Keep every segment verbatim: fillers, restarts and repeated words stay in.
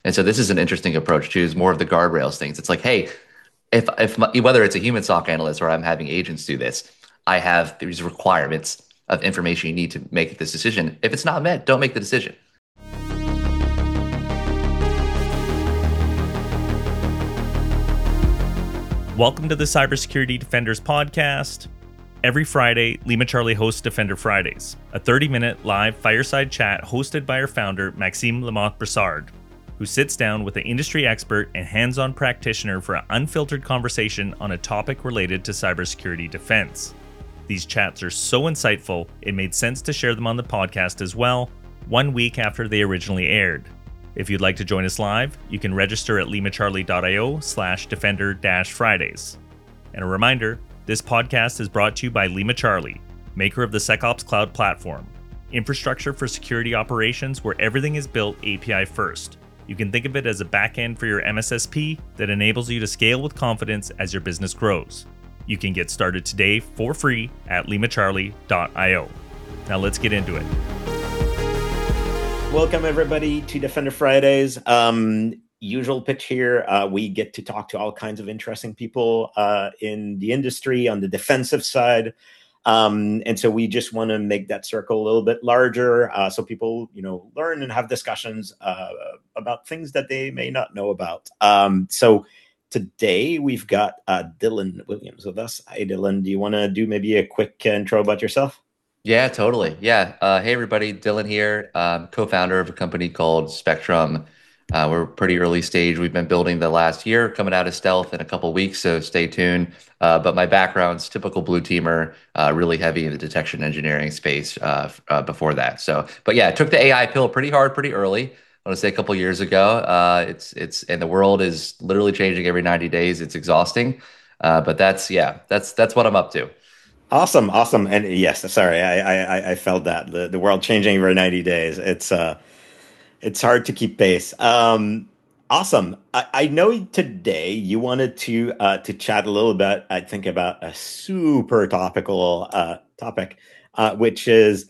And so this is an interesting approach too, is more of the guardrails things. It's like, hey, if if my, whether it's a human S O C analyst or I'm having agents do this, I have these requirements of information you need to make this decision. If it's not met, don't make the decision. Welcome to the Cybersecurity Defenders podcast. Every Friday, Lima Charlie hosts Defender Fridays, a thirty-minute live fireside chat hosted by our founder, Maxime Lamotte-Bressard, who sits down with an industry expert and hands-on practitioner for an unfiltered conversation on a topic related to cybersecurity defense. These chats are so insightful, it made sense to share them on the podcast as well, one week after they originally aired. If you'd like to join us live, you can register at limacharlie.io slash defender dash Fridays. And a reminder, this podcast is brought to you by Lima Charlie, maker of the SecOps Cloud platform, infrastructure for security operations where everything is built A P I first. You can think of it as a backend for your M S S P that enables you to scale with confidence as your business grows. You can get started today for free at limacharlie dot io. Now let's get into it. Welcome, everybody, to Defender Fridays. Um, usual pitch here. Uh, we get to talk to all kinds of interesting people uh, in the industry on the defensive side. Um, and so we just want to make that circle a little bit larger uh, so people, you know, learn and have discussions uh, about things that they may not know about. Um, so today we've got uh, Dylan Williams with us. Hi, Dylan. Do you want to do maybe a quick intro about yourself? Yeah, totally. Yeah. Uh, hey, everybody. Dylan here, um, co-founder of a company called Spectrum. Uh, we're pretty early stage. We've been building the last year, coming out of stealth in a couple weeks, so stay tuned. Uh, but my background's typical blue teamer, uh, really heavy in the detection engineering space uh, uh, before that. So, but yeah, I took the A I pill pretty hard, pretty early. I want to say a couple years ago. Uh, it's it's and the world is literally changing every ninety days. It's exhausting, uh, but that's yeah, that's that's what I'm up to. Awesome, awesome, and yes, sorry, I I, I felt that the the world changing every ninety days. It's uh, it's hard to keep pace. Um, awesome. I, I know today you wanted to uh to chat a little bit. I think about a super topical uh topic, uh, which is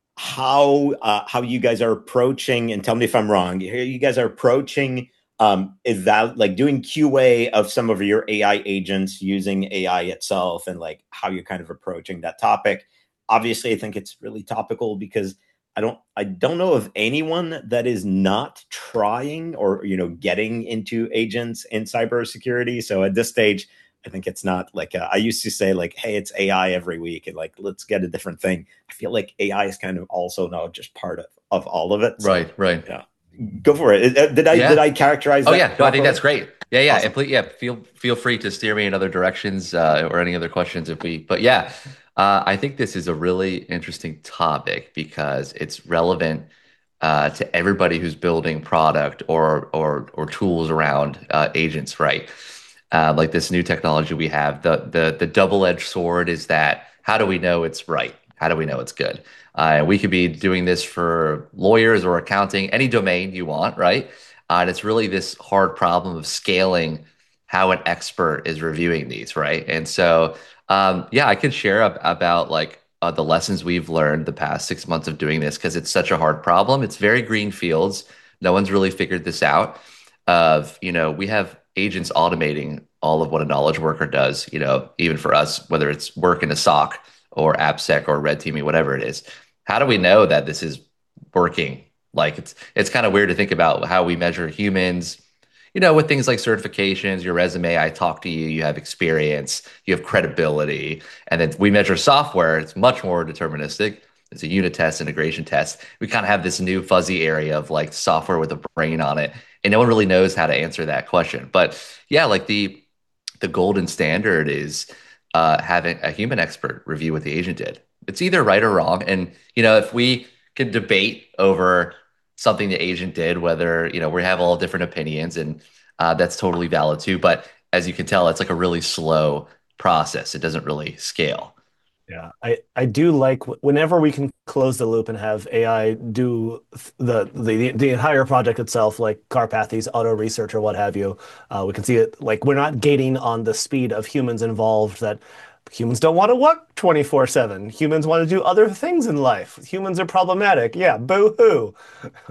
how uh how you guys are approaching. And tell me if I'm wrong. Here, you guys are approaching. Um, is that like doing Q A of some of your A I agents using A I itself, and like how you're kind of approaching that topic? Obviously, I think it's really topical because I don't I don't know of anyone that is not trying or, you know, getting into agents in cybersecurity. So at this stage, I think it's not like uh, I used to say like, hey, it's A I every week and like let's get a different thing. I feel like A I is kind of also now just part of, of all of it. So, Right, right. yeah. Go for it. Did I Yeah. did I characterize that? Oh yeah, no, I think properly? that's great. Yeah, yeah, Awesome. and please, yeah, feel feel free to steer me in other directions uh, or any other questions if we. But yeah, uh, I think this is a really interesting topic because it's relevant uh, to everybody who's building product or or or tools around uh, agents, right? Uh, like this new technology we have, the the the double-edged sword is that how do we know it's right? How do we know it's good? Uh, we could be doing this for lawyers or accounting, any domain you want, right? Uh, and it's really this hard problem of scaling how an expert is reviewing these, right? And so, um, yeah, I can share ab about like uh, the lessons we've learned the past six months of doing this because it's such a hard problem. It's very green fields. No one's really figured this out. Of, you know, we have agents automating all of what a knowledge worker does, you know, even for us, whether it's work in a S O C or AppSec or red teaming, whatever it is. How do we know that this is working? Like it's it's kind of weird to think about how we measure humans, you know, with things like certifications, your resume, I talk to you, you have experience, you have credibility. And then we measure software, it's much more deterministic. It's a unit test, integration test. We kind of have this new fuzzy area of like software with a brain on it. And no one really knows how to answer that question. But yeah, like the the golden standard is uh, having a human expert review what the agent did. It's either right or wrong. And, you know, if we could debate over something the agent did, whether, you know, we have all different opinions and uh, that's totally valid too. But as you can tell, it's like a really slow process. It doesn't really scale. Yeah, I, I do like whenever we can close the loop and have A I do the the the entire project itself, like Carpathy's auto research or what have you. Uh, we can see it like we're not gating on the speed of humans involved. That humans don't want to work twenty-four seven. Humans want to do other things in life. Humans are problematic. Yeah, boo hoo.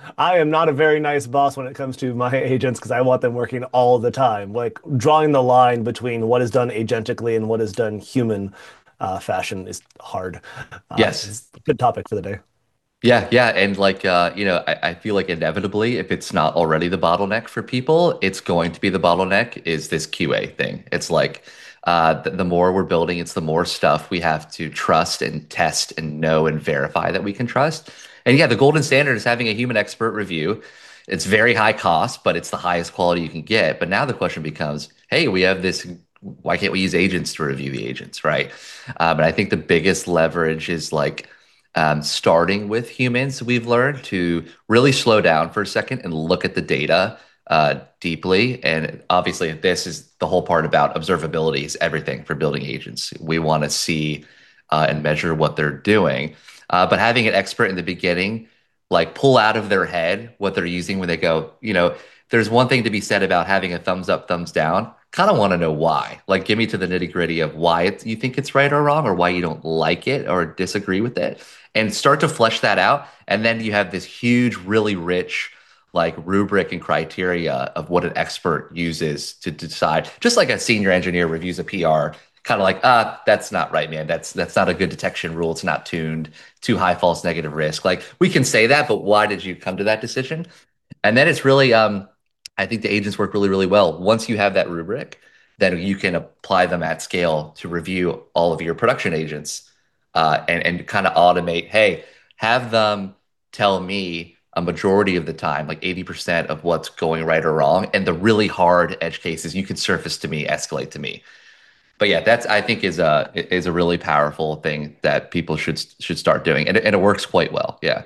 I am not a very nice boss when it comes to my agents because I want them working all the time. Like drawing the line between what is done agentically and what is done human uh, fashion is hard. Uh, Yes. it's a good topic for the day. Yeah, yeah. And like uh, you know, I, I feel like inevitably, if it's not already the bottleneck for people, it's going to be the bottleneck is this Q A thing. It's like uh the, the more we're building, it's the more stuff we have to trust and test and know and verify that we can trust. And yeah, the golden standard is having a human expert review. It's very high cost, but it's the highest quality you can get. But now the question becomes, hey, we have this. Why can't we use agents to review the agents, right? Uh, but I think the biggest leverage is like um, starting with humans, we've learned to really slow down for a second and look at the data uh, deeply. And obviously, this is the whole part about observability is everything for building agents. We want to see uh, and measure what they're doing. Uh, but having an expert in the beginning, like pull out of their head what they're using when they go, you know, there's one thing to be said about having a thumbs up, thumbs down. Kind of want to know why. Like, give me to the nitty gritty of why it, you think it's right or wrong, or why you don't like it or disagree with it and start to flesh that out. And then you have this huge, really rich like rubric and criteria of what an expert uses to decide, just like a senior engineer reviews a P R, kind of like, ah, that's not right, man. That's that's not a good detection rule. It's not tuned, too high false negative risk. Like we can say that, but why did you come to that decision? And then it's really, um, I think the agents work really, really well. Once you have that rubric, then you can apply them at scale to review all of your production agents uh, and, and kind of automate, hey, have them tell me a majority of the time, like eighty percent of what's going right or wrong. And the really hard edge cases, you can surface to me, escalate to me. But yeah, that's I think is a is a really powerful thing that people should should start doing. And, it- and it works quite well. Yeah.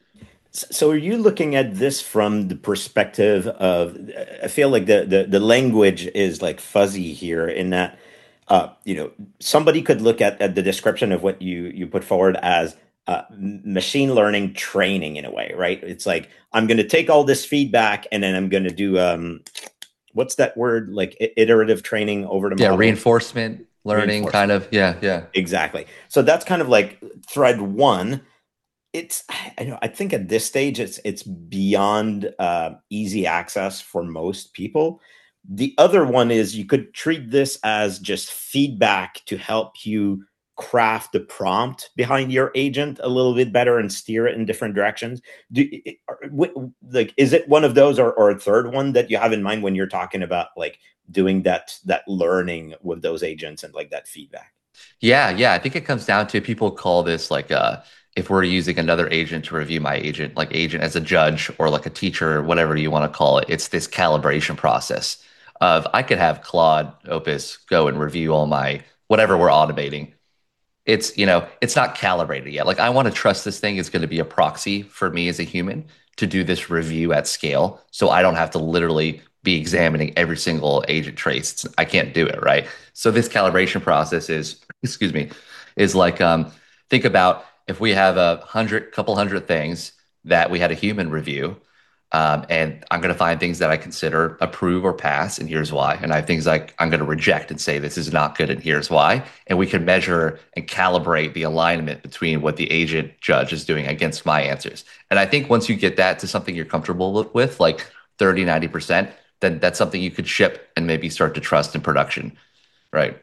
So are you looking at this from the perspective of, I feel like the, the, the language is like fuzzy here in that, uh, you know, somebody could look at, at the description of what you, you put forward as uh, machine learning training in a way, right? It's like, I'm going to take all this feedback and then I'm going to do, um, what's that word? Like i- iterative training over the Yeah, model. reinforcement learning kind Reinforcement. of. Yeah, yeah. Exactly. So that's kind of like thread one. It's I know I think at this stage it's it's beyond uh, easy access for most people. The other one is you could treat this as just feedback to help you craft the prompt behind your agent a little bit better and steer it in different directions. Do it- are- wh- like is it one of those or, or a third one that you have in mind when you're talking about like doing that that learning with those agents and like that feedback? Yeah, yeah. I think it comes down to people call this like uh if we're using another agent to review my agent, like agent as a judge or like a teacher, whatever you want to call it, it's this calibration process of I could have Claude Opus go and review all my whatever we're automating. It's, you know, it's not calibrated yet. Like I want to trust this thing is going to be a proxy for me as a human to do this review at scale. So I don't have to literally be examining every single agent trace. It's, I can't do it, right? So this calibration process is, excuse me, is like um, think about if we have a hundred, couple hundred things that we had a human review, um, and I'm going to find things that I consider approve or pass, and here's why. And I have things like I'm going to reject and say this is not good, and here's why. And we can measure and calibrate the alignment between what the agent judge is doing against my answers. And I think once you get that to something you're comfortable with, like thirty, ninety percent, then that's something you could ship and maybe start to trust in production, right?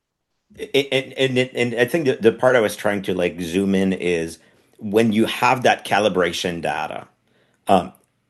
And and, and I think the, the part I was trying to like zoom in is when you have that calibration data. Um,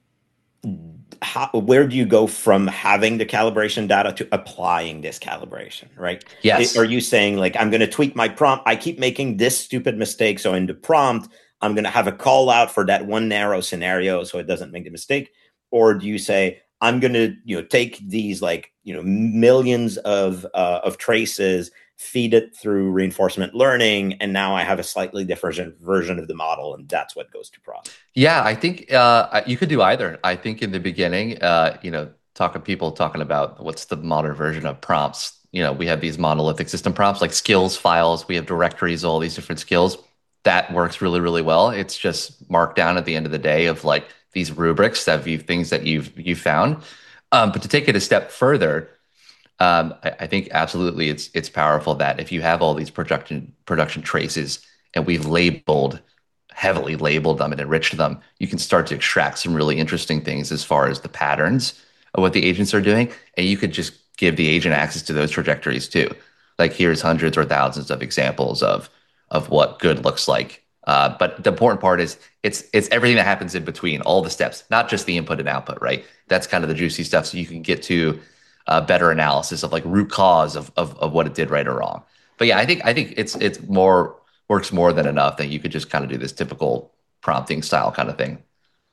how, where do you go from having the calibration data to applying this calibration, right? It- Yes. are you saying like, I'm going to tweak my prompt? I keep making this stupid mistake. So in the prompt, I'm going to have a call out for that one narrow scenario so it doesn't make the mistake. Or do you say, I'm going to, you know, take these like, you know, millions of, uh, of traces, feed it through reinforcement learning, and now I have a slightly different version of the model, and that's what goes to prod. Yeah, I think uh, you could do either. I think in the beginning, uh, you know, talking people talking about what's the modern version of prompts. You know, we have these monolithic system prompts like skills files. We have directories, all these different skills. That works really, really well. It's just marked down at the end of the day of like these rubrics that you things that you've you found. Um, but to take it a step further, um, I, I think absolutely it's it's powerful that if you have all these production production traces and we've labeled heavily labeled them and enriched them, you can start to extract some really interesting things as far as the patterns of what the agents are doing. And you could just give the agent access to those trajectories too. Like here's hundreds or thousands of examples of of what good looks like. Uh, but the important part is it's it's everything that happens in between, all the steps, not just the input and output, right? That's kind of the juicy stuff. So you can get to uh, better analysis of like root cause of, of of what it did right or wrong. But yeah, I think I think it's it's more works more than enough that you could just kind of do this typical prompting style kind of thing.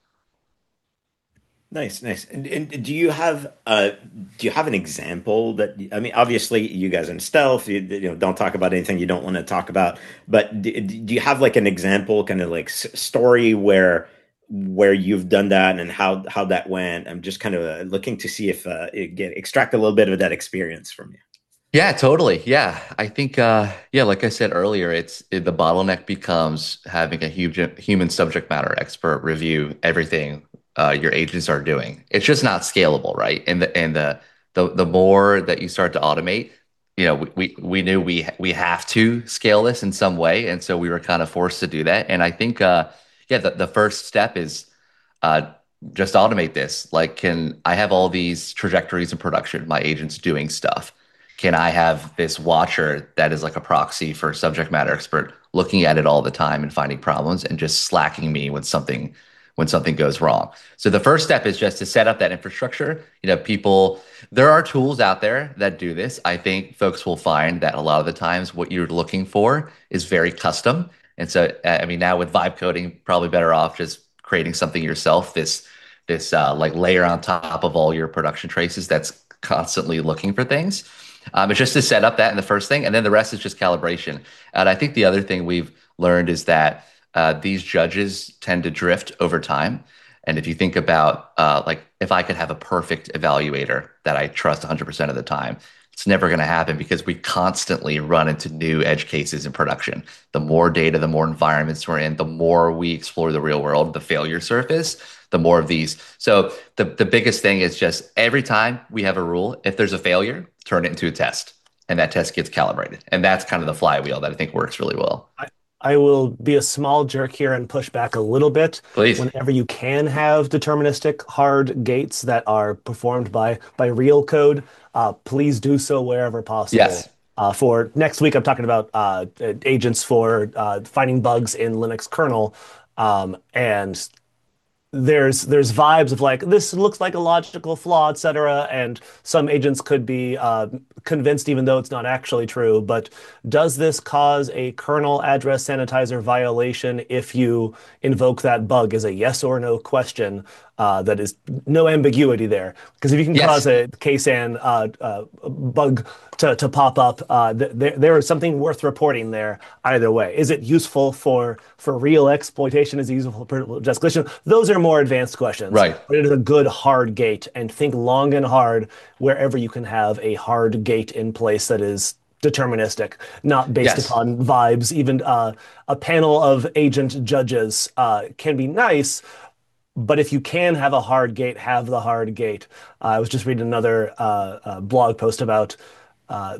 Nice, nice. And, and do you have uh do you have an example that I mean, obviously you guys in stealth, you, you know, don't talk about anything you don't want to talk about, but do, do you have like an example kind of like s- story where where you've done that and how how that went? I'm just kind of uh, looking to see if uh it get extract a little bit of that experience from you. Yeah, totally. Yeah, I think uh yeah, like I said earlier, it's it, the bottleneck becomes having a huge human subject matter expert review everything uh your agents are doing. It's just not scalable, right? And the and the the the more that you start to automate, you know, we we, we knew we we have to scale this in some way, and so we were kind of forced to do that. And I think uh yeah, the, the first step is uh just automate this. Like, can I have all these trajectories in production, my agents doing stuff? Can I have this watcher that is like a proxy for subject matter expert looking at it all the time and finding problems and just slacking me when something when something goes wrong? So the first step is just to set up that infrastructure. You know, people, there are tools out there that do this. I think folks will find that a lot of the times what you're looking for is very custom. And so, I mean, now with vibe coding, probably better off just creating something yourself, this this uh, like layer on top of all your production traces that's constantly looking for things. Um, it's just to set up that in the first thing, and then the rest is just calibration. And I think the other thing we've learned is that uh, these judges tend to drift over time. And if you think about uh, like if I could have a perfect evaluator that I trust one hundred percent of the time, it's never going to happen because we constantly run into new edge cases in production. The more data, the more environments we're in, the more we explore the real world, the failure surface, the more of these. So the, the biggest thing is just every time we have a rule, if there's a failure, turn it into a test. And that test gets calibrated. And that's kind of the flywheel that I think works really well. I, I will be a small jerk here and push back a little bit. Please. Whenever you can have deterministic hard gates that are performed by by real code, uh, please do so wherever possible. Yes. Uh, for next week, I'm talking about uh, agents for uh, finding bugs in Linux kernel. Um, and there's there's vibes of like this looks like a logical flaw, et cetera. And some agents could be uh, convinced even though it's not actually true. But does this cause a kernel address sanitizer violation if you invoke that bug? Is a yes or no question. Uh, that is no ambiguity there. Because if you can Yes. cause a Ksan uh, uh, bug to, to pop up, uh, th there, there is something worth reporting there either way. Is it useful for, for real exploitation? Is it useful for just glitching? Those are more advanced questions. Right. But it is a good hard gate, and think long and hard wherever you can have a hard gate in place that is deterministic, not based Yes. upon vibes. Even uh, a panel of agent judges uh, can be nice, but if you can have a hard gate, have the hard gate. Uh, I was just reading another uh, uh, blog post about uh,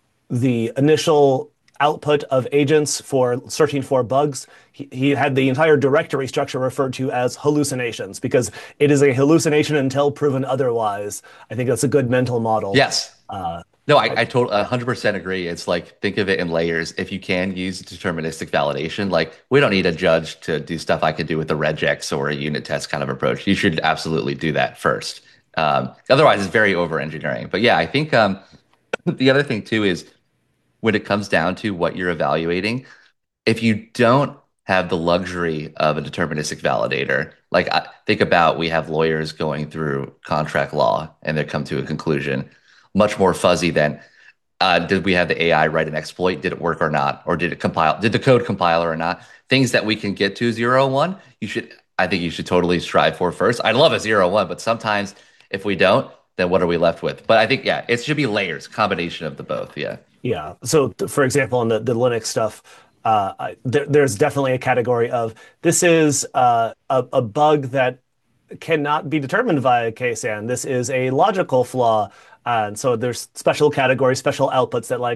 the initial output of agents for searching for bugs. He, he had the entire directory structure referred to as hallucinations because it is a hallucination until proven otherwise. I think that's a good mental model. Yes. Uh, No, I, I totally one hundred percent agree. It's like think of it in layers. If you can use deterministic validation, like we don't need a judge to do stuff I could do with a regex or a unit test kind of approach. You should absolutely do that first. Um, otherwise, it's very over engineering. But yeah, I think um, the other thing too is when it comes down to what you're evaluating, if you don't have the luxury of a deterministic validator, like I, think about we have lawyers going through contract law and they come to a conclusion much more fuzzy than uh, did we have the A I write an exploit? Did it work or not? Or did it compile? Did the code compile or not? Things that we can get to zero one, you should, I think you should totally strive for first. I'd love a zero one, but sometimes if we don't, then what are we left with? But I think, yeah, it should be layers, combination of the both. Yeah. Yeah. So, th- for example, in the, the Linux stuff, uh, I, there, there's definitely a category of this is uh, a, a bug that cannot be determined via Ksan. This is a logical flaw. And so there's special categories, special outputs that like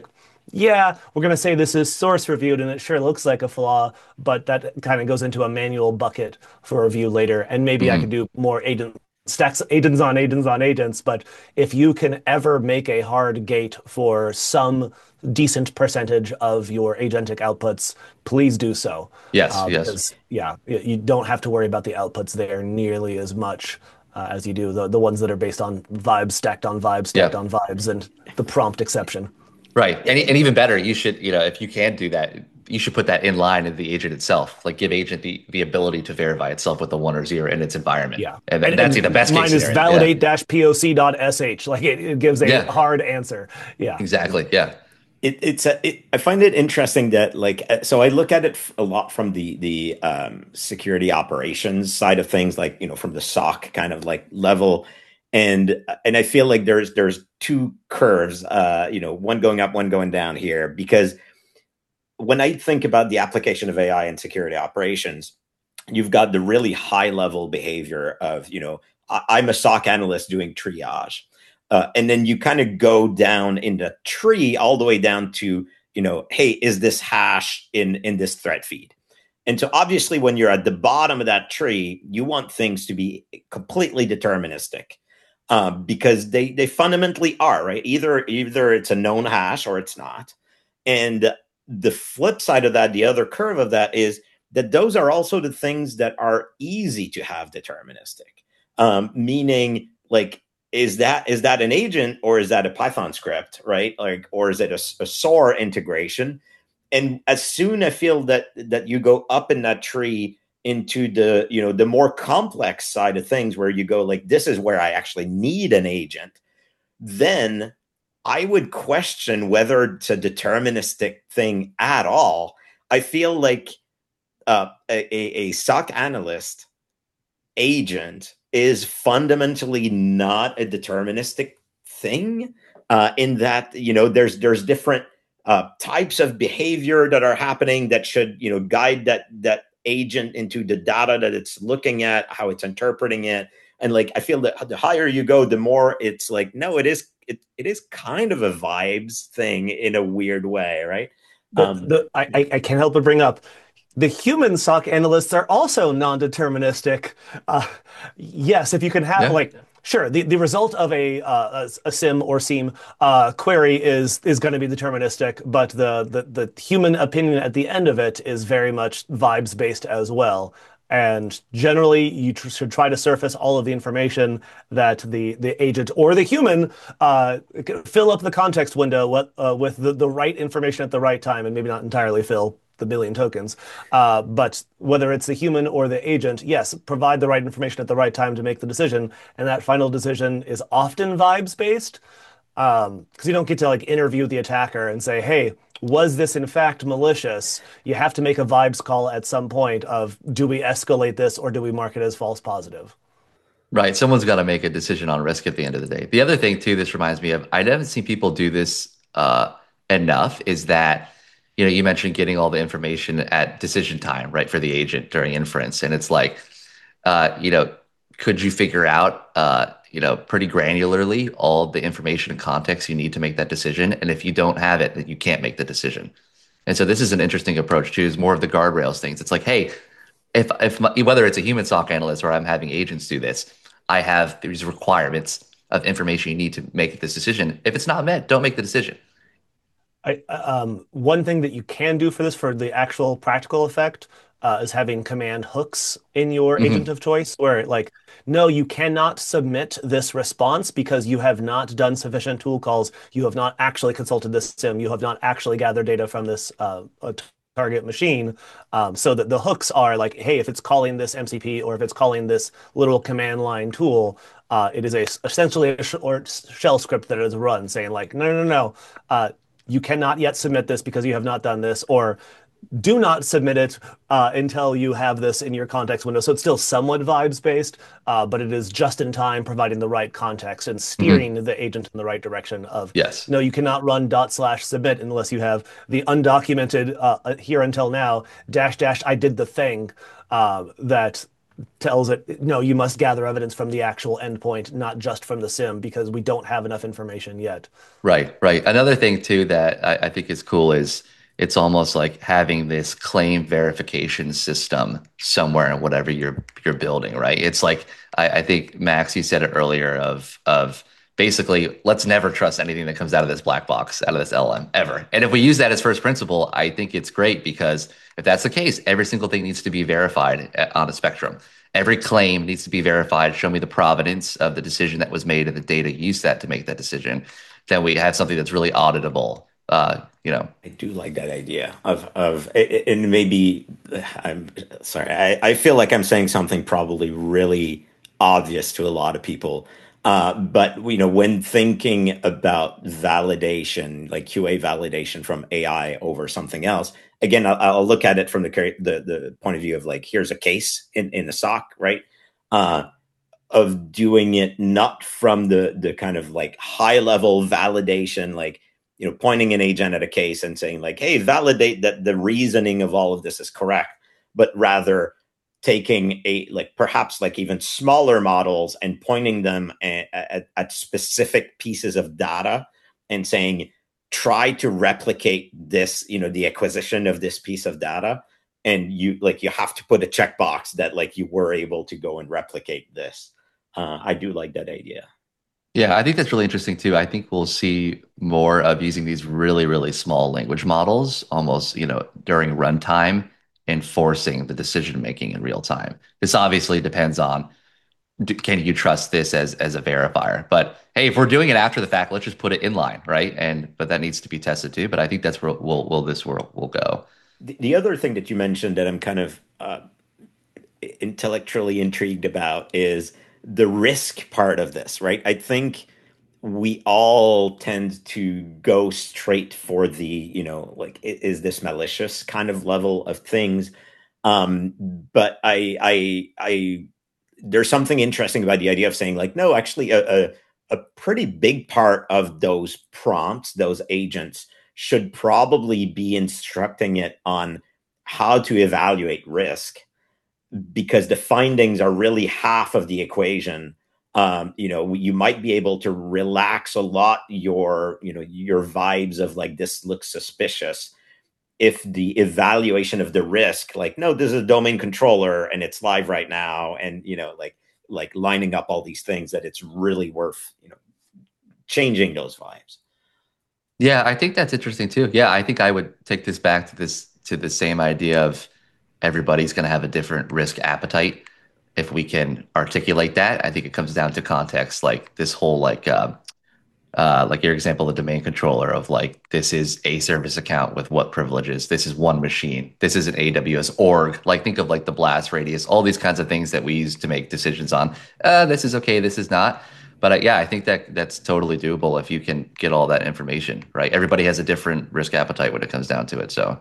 yeah, we're going to say this is source reviewed and it sure looks like a flaw, but that kind of goes into a manual bucket for review later. And maybe I could Hmm. do more agent stacks, agents on agents on agents. But if you can ever make a hard gate for some decent percentage of your agentic outputs, please do so. Yes, Uh, yes. because, yeah, you don't have to worry about the outputs there nearly as much uh, as you do the, the ones that are based on vibes stacked on vibes stacked Yeah. on vibes and the prompt exception. Right. And, and even better, you should, you know, if you can do that, you should put that in line in the agent itself. Like give agent the, the ability to verify itself with a one or zero in its environment. Yeah. And And, th- that's the and best case mine is scenario. Yeah. validate-poc.sh. Like it, it gives a Yeah. hard answer. Yeah. Exactly. Yeah. It, it's a, it, I find it interesting that like uh, so I look at it f- a lot from the the um, security operations side of things, like you know from the S O C kind of like level, and and I feel like there's there's two curves, uh, you know, one going up, one going down here, because when I think about the application of A I in security operations, you've got the really high level behavior of, you know, I, I'm a S O C analyst doing triage. Uh, and then you kind of go down in the tree all the way down to, you know, hey, is this hash in, in this thread feed? And so obviously when you're at the bottom of that tree, you want things to be completely deterministic. Um, because they they fundamentally are, right? Either either it's a known hash or it's not. And the flip side of that, the other curve of that is that those are also the things that are easy to have deterministic. Um, meaning, like, is that is that an agent or is that a Python script, right? Like, or is it a, a S O R integration? And as soon I feel that that you go up in that tree into the you know the more complex side of things, where you go like, this is where I actually need an agent, then I would question whether it's a deterministic thing at all. I feel like uh, a, a S O C analyst agent is fundamentally not a deterministic thing, uh, in that, you know, there's there's different uh, types of behavior that are happening that should, you know, guide that that agent into the data that it's looking at, how it's interpreting it. And like, I feel that the higher you go, the more it's like, no, it is it, it is kind of a vibes thing in a weird way, right? The, Um, the, I, I I can't help but bring up the human S O C analysts are also non-deterministic. Uh, yes, if you can have Yeah. like, sure, the, the result of a, uh, a, a SIM or SIEM uh, query is is going to be deterministic, but the, the the human opinion at the end of it is very much vibes based as well. And generally, you tr should try to surface all of the information that the the agent or the human uh, fill up the context window what, uh, with the, the right information at the right time, and maybe not entirely fill the billion tokens. Uh, but whether it's the human or the agent, yes, provide the right information at the right time to make the decision, and that final decision is often vibes based. Um, because you don't get to like interview the attacker and say, "Hey, was this in fact malicious?" You have to make a vibes call at some point of, do we escalate this or do we mark it as false positive? Right. Someone's got to make a decision on risk at the end of the day. The other thing too, this reminds me of, I haven't seen people do this uh, enough, is that, you know, you mentioned getting all the information at decision time, right, for the agent during inference. And it's like, uh, you know, could you figure out, uh, you know, pretty granularly all the information and context you need to make that decision? And if you don't have it, then you can't make the decision. And so this is an interesting approach too, is more of the guardrails things. It's like, hey, if if my, whether it's a human S O C analyst or I'm having agents do this, I have these requirements of information you need to make this decision. If it's not met, don't make the decision. I, um, one thing that you can do for this, for the actual practical effect, uh, is having command hooks in your agent Hmm. of choice, where like, no, you cannot submit this response because you have not done sufficient tool calls. You have not actually consulted this sim. You have not actually gathered data from this uh, target machine. Um, so that the hooks are like, hey, if it's calling this M C P or if it's calling this little command line tool, uh, it is a essentially a sh or shell script that is run saying like, no, no, no. Uh, you cannot yet submit this because you have not done this, or do not submit it uh, until you have this in your context window. So it's still somewhat vibes based, uh, but it is just in time, providing the right context and Hmm. steering the agent in the right direction of, Yes. no, you cannot run dot slash submit unless you have the undocumented uh, here until now dash dash I did the thing uh, that tells it, no, you must gather evidence from the actual endpoint, not just from the sim, because we don't have enough information yet. Right, right. Another thing too that I, I think is cool is it's almost like having this claim verification system somewhere in whatever you're you're building, right? It's like I, I think Max, you said it earlier of of basically let's never trust anything that comes out of this black box, out of this L M ever. And if we use that as first principle, I think it's great because if that's the case, every single thing needs to be verified a- on a spectrum. Every claim needs to be verified. Show me the provenance of the decision that was made and the data used that to make that decision. Then we have something that's really auditable. Uh, you know, I do like that idea of of and maybe I'm sorry. I, I feel like I'm saying something probably really obvious to a lot of people. Uh, but you know, when thinking about validation, like Q A validation from A I over something else, again, I'll, I'll look at it from the, the the point of view of like, here's a case in in the S O C, right? Uh, of doing it not from the the kind of like high level validation, like you know pointing an agent at a case and saying like, hey, validate that the reasoning of all of this is correct, but rather taking a like perhaps like even smaller models and pointing them at, at, at specific pieces of data and saying try to replicate this, you know the acquisition of this piece of data, and you like you have to put a checkbox that like you were able to go and replicate this. uh, I do like that idea. yeah, I think that's really interesting too. I think we'll see more of using these really, really small language models almost, you know, during runtime, enforcing the decision making in real time. This obviously depends on do, can you trust this as as a verifier? But hey, if we're doing it after the fact, let's just put it in line, right? And but that needs to be tested too. But I think that's where will will this world will go. The, the other thing that you mentioned that I'm kind of uh, intellectually intrigued about is the risk part of this, right? I think we all tend to go straight for the, you know, like, is this malicious kind of level of things. Um, but I, I, I, there's something interesting about the idea of saying like, no, actually a, a, a pretty big part of those prompts, those agents should probably be instructing it on how to evaluate risk, because the findings are really half of the equation. Um, you know, you might be able to relax a lot your, you know, your vibes of like, this looks suspicious, if the evaluation of the risk, like, no, this is a domain controller and it's live right now. And, you know, like, like lining up all these things, that it's really worth, you know, changing those vibes. Yeah, I think that's interesting too. Yeah, I think I would take this back to this to the same idea of everybody's going to have a different risk appetite. If we can articulate that, I think it comes down to context. Like this whole like uh, uh, like your example, the domain controller of like this is a service account with what privileges. This is one machine. This is an A W S org. Like think of like the blast radius, all these kinds of things that we use to make decisions on. Uh, this is okay. This is not. But uh, yeah, I think that that's totally doable if you can get all that information, right? Everybody has a different risk appetite when it comes down to it. So,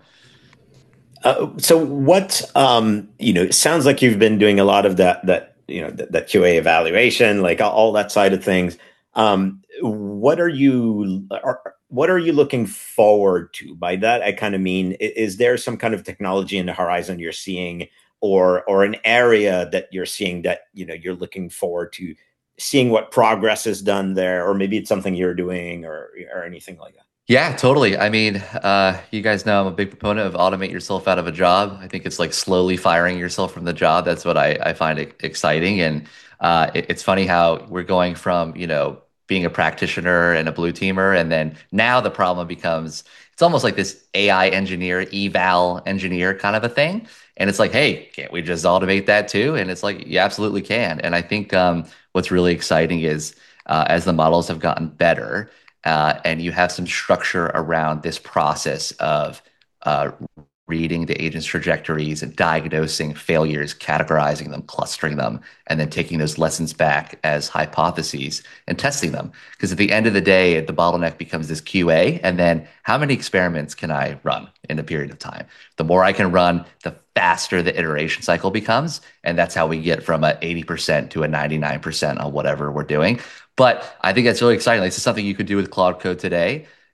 uh, so what, um, you know, it sounds like you've been doing a lot of that, that, you know, that, that Q A evaluation, like all, all that side of things. Um, what are you, are, what are you looking forward to? By that, I kind of mean, is there some kind of technology in the horizon you're seeing, or, or an area that you're seeing that, you know, you're looking forward to seeing what progress is done there, or maybe it's something you're doing, or or anything like that? yeah, totally. I mean, uh, you guys know I'm a big proponent of automate yourself out of a job. I think it's like slowly firing yourself from the job. That's what I, I find it exciting. And uh, it, it's funny how we're going from, you know, being a practitioner and a blue teamer. And then now the problem becomes, it's almost like this A I engineer, eval engineer kind of a thing. And it's like, hey, can't we just automate that too? And it's like, you absolutely can. And I think um, what's really exciting is uh, as the models have gotten better, uh, and you have some structure around this process of uh, reading the agent's trajectories and diagnosing failures, categorizing them, clustering them, and then taking those lessons back as hypotheses and testing them. Because at the end of the day, the bottleneck becomes this Q A, and then how many experiments can I run in a period of time? The more I can run, the faster the iteration cycle becomes, and that's how we get from a eighty percent to a ninety-nine percent on whatever we're doing. But I think that's really exciting. Like, this is something you could do with Claude Code today.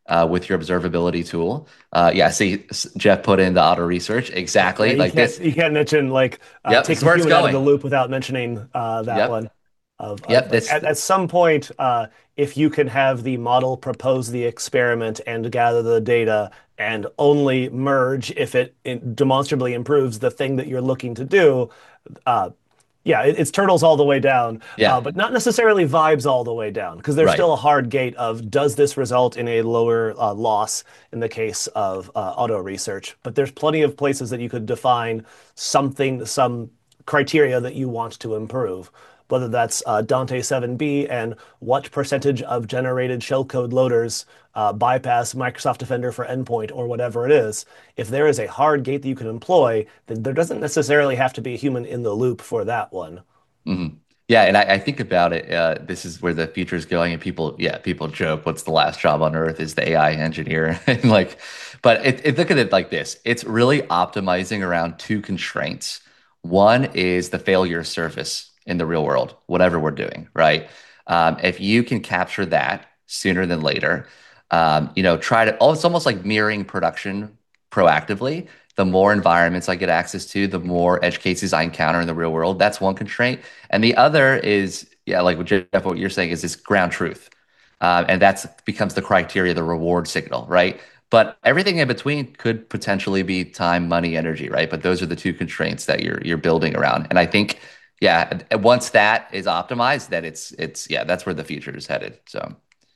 uh, with your observability tool. Uh, yeah, see, Jeff put in the auto research Yeah, exactly you like can't this. you can't mention like uh, Yep, this take is the where it's human out of the going. loop without mentioning uh, that one. Yep, Of, of yep. like This, at, at some point, uh, if you can have the model propose the experiment and gather the data and only merge if it, it demonstrably improves the thing that you're looking to do, uh, yeah, it, it's turtles all the way down, uh, yeah, but not necessarily vibes all the way down, because there's right. still a hard gate of does this result in a lower uh, loss in the case of uh, auto research. But there's plenty of places that you could define something, some criteria that you want to improve, whether that's uh, Dante seven B and what percentage of generated shellcode loaders uh, bypass Microsoft Defender for Endpoint or whatever it is. If there is a hard gate that you can employ, then there doesn't necessarily have to be a human in the loop for that one. hmm Yeah, and I, I think about it. Uh, this is where the future is going, and people, yeah, people joke, "What's the last job on earth?" Is the A I engineer, and like, but it, it, look at it like this: it's really optimizing around two constraints. One is the failure surface in the real world, whatever we're doing, right? Um, if you can capture that sooner than later, um, you know, try to. Oh, it's almost like mirroring production proactively. The more environments I get access to, the more edge cases I encounter in the real world. That's one constraint. And the other is, yeah, like what Jeff, what you're saying is this ground truth. Um, and that's becomes the criteria, the reward signal, right? But everything in between could potentially be time, money, energy, right? But those are the two constraints that you're you're building around. And I think, yeah, once that is optimized, then it's it's yeah, that's where the future is headed. So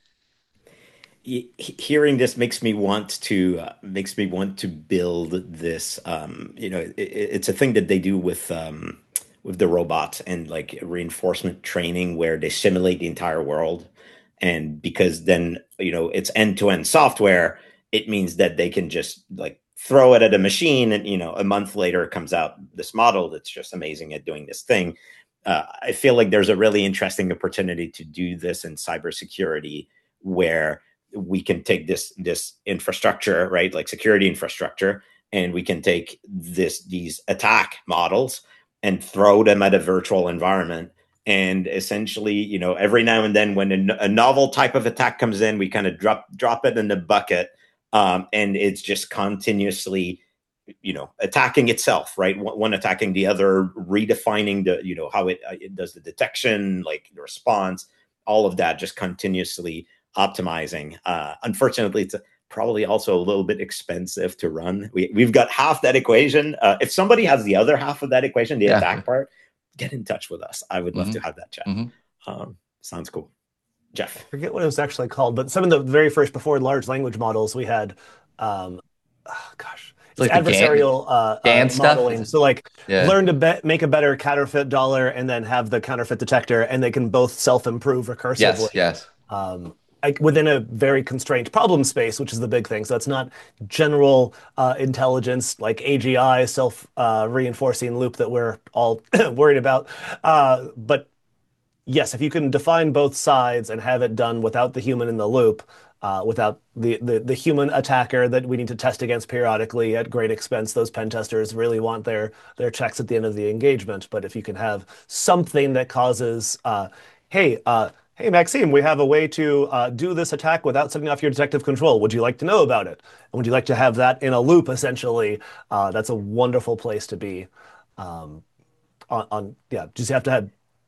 Hearing this makes me want to uh, makes me want to build this. Um, you know, it, it's a thing that they do with um, with the robots and like reinforcement training, where they simulate the entire world, and because then you know it's end to end software, it means that they can just like throw it at a machine, and you know a month later it comes out this model that's just amazing at doing this thing. Uh, I feel like there's a really interesting opportunity to do this in cybersecurity, where we can take this this infrastructure, right, like security infrastructure, and we can take this these attack models and throw them at a virtual environment. And essentially, you know, every now and then, when a, a novel type of attack comes in, we kind of drop drop it in the bucket, um, and it's just continuously, you know, attacking itself, right? One, one attacking the other, redefining the, you know, how it, uh, it does the detection, like the response, all of that, just continuously optimizing. Uh, unfortunately, it's probably also a little bit expensive to run. We, we've got half that equation. Uh, if somebody has the other half of that equation, the yeah. attack part, get in touch with us. I would love hmm to have that chat. hmm Um, sounds cool. Jeff. I forget what it was actually called, but some of the very first before large language models, we had, um, oh, gosh, It's it's like the GAN, adversarial uh, uh, GAN stuff. modeling. So like Yeah. learn to bet, make a better counterfeit dollar and then have the counterfeit detector, and they can both self-improve Yes. recursively. Yes. Um, like within a very constrained problem space, which is the big thing. So it's not general uh, intelligence like A G I, self uh, reinforcing loop that we're all worried about. Uh, but yes, if you can define both sides and have it done without the human in the loop, uh, without the, the the human attacker that we need to test against periodically at great expense, those pen testers really want their their checks at the end of the engagement. But if you can have something that causes, uh, hey, uh, hey, Maxime, we have a way to uh, do this attack without setting off your detective control. Would you like to know about it? And would you like to have that in a loop, essentially? Uh, that's a wonderful place to be. Um, on, on yeah, just have to have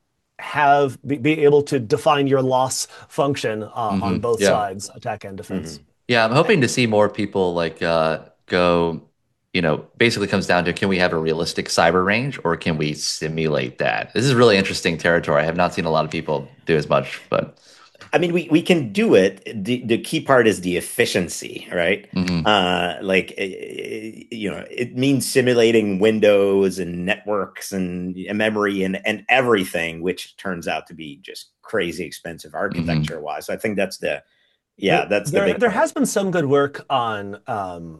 have be, be able to define your loss function uh, on hmm both Yeah. sides, attack and defense. Mhm. Yeah, I'm hoping to see more people like uh go, you know, basically comes down to can we have a realistic cyber range or can we simulate that? This is really interesting territory. I have not seen a lot of people do as much, but I mean, we, we can do it. The, the key part is the efficiency, right? mhm, Uh, like, eh, eh, you know, it means simulating Windows and networks and memory and, and everything, which turns out to be just crazy expensive mhm, architecture wise. So I think that's the, yeah, There, that's the there, big there part. has been some good work on um,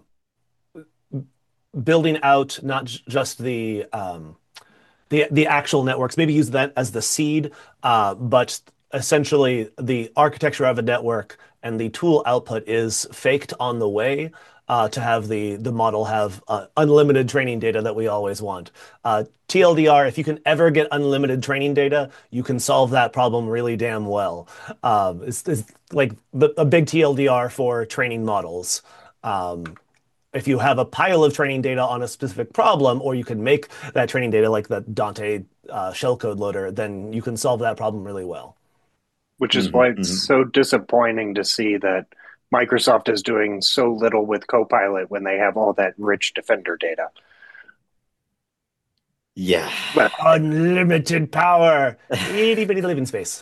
building out not j- just the um, the the actual networks. Maybe use that as the seed, uh, but essentially the architecture of a network and the tool output is faked on the way. uh, to have the the model have uh, unlimited training data that we always want. Uh, T L D R, if you can ever get unlimited training data, you can solve that problem really damn well. Um, it's, it's like the, a big T L D R for training models. Um, if you have a pile of training data on a specific problem, or you can make that training data like the Dante uh, shellcode loader, then you can solve that problem really well. Which is Mm-hmm, why it's mm-hmm. so disappointing to see that Microsoft is doing so little with Copilot when they have all that rich Defender data. Yeah. But Unlimited power, itty bitty living space.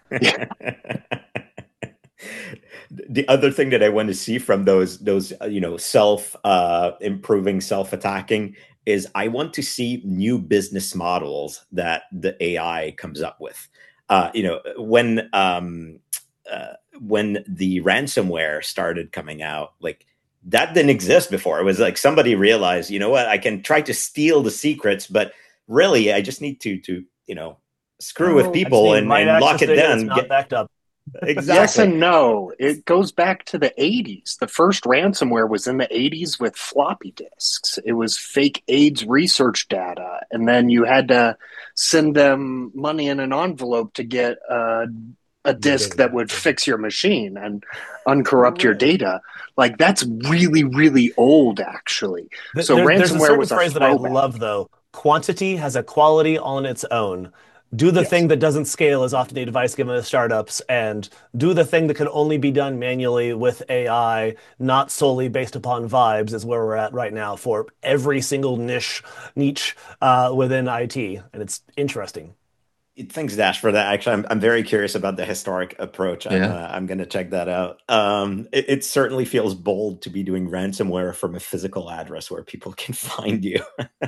The other thing that I want to see from those those uh, you know self uh, improving, self attacking is I want to see new business models that the A I comes up with. Uh, you know, when um, uh, when the ransomware started coming out, like that didn't exist before. It was like somebody realized, you know what, I can try to steal the secrets, but really, I just need to to you know screw with Oh, people and, and lock it down. Not Get, backed up. exactly. Yes and no. It goes back to the eighties. The first ransomware was in the eighties with floppy disks. It was fake AIDS research data. And then you had to send them money in an envelope to get uh, a disk that would fix your machine and uncorrupt your data. Like, that's really, really old, actually. So there, there's a ransomware certain was a phrase that I throwback. love, though. Quantity has a quality on its own. Do the Yes. thing that doesn't scale as often a device given to startups, and do the thing that can only be done manually with A I, not solely based upon vibes, is where we're at right now for every single niche niche uh, within I T, and it's interesting. Thanks, Dash, for that. Actually, I'm I'm very curious about the historic approach. I'm Yeah. uh, I'm going to check that out. Um, it, it certainly feels bold to be doing ransomware from a physical address where people can find you.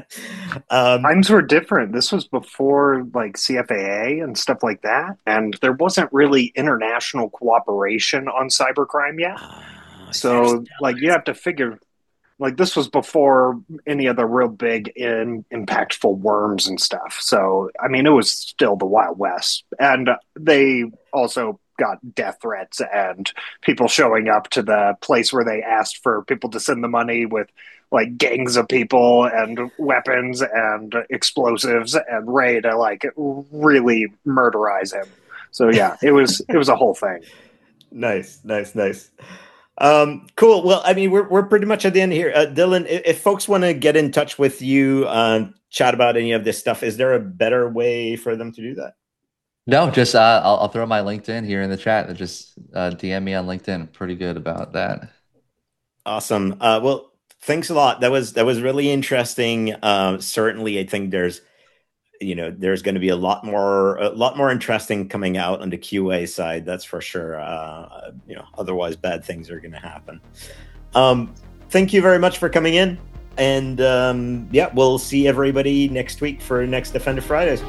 um, Times were different. This was before like C F A A and stuff like that, and there wasn't really international cooperation on cybercrime yet. uh, So, like, you have to figure, like, this was before any of the real big in, impactful worms and stuff. So, I mean, it was still the Wild West, and they also got death threats and people showing up to the place where they asked for people to send the money with like gangs of people and weapons and explosives and ready to like really murderize him. So yeah, it was it was a whole thing. Nice, nice, nice. Um, cool. Well, I mean, we're we're pretty much at the end here. Uh, Dylan, if, if folks want to get in touch with you, uh, chat about any of this stuff, is there a better way for them to do that? No, just uh, I'll, I'll throw my LinkedIn here in the chat. Just uh, D M me on LinkedIn. Pretty good about that. Awesome. Uh, well, thanks a lot. That was that was really interesting. Uh, certainly, I think there's you know there's going to be a lot more a lot more interesting coming out on the Q A side. That's for sure. Uh, you know, otherwise bad things are going to happen. Um, thank you very much for coming in, and um, yeah, we'll see everybody next week for next Defender Fridays.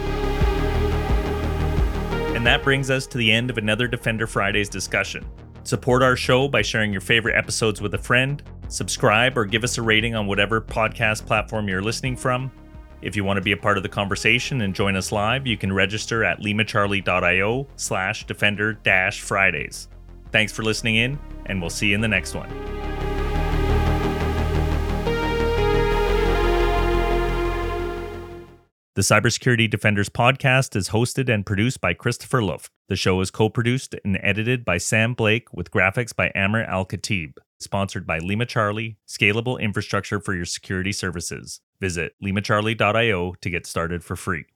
And that brings us to the end of another Defender Fridays discussion. Support our show by sharing your favorite episodes with a friend, subscribe or give us a rating on whatever podcast platform you're listening from. If you want to be a part of the conversation and join us live, you can register at limacharlie.io slash defender dash Fridays. Thanks for listening in, and we'll see you in the next one. The Cybersecurity Defenders podcast is hosted and produced by Christopher Luft. The show is co-produced and edited by Sam Blake with graphics by Amr Al-Khatib. Sponsored by Lima Charlie, scalable infrastructure for your security services. Visit limacharlie.io to get started for free.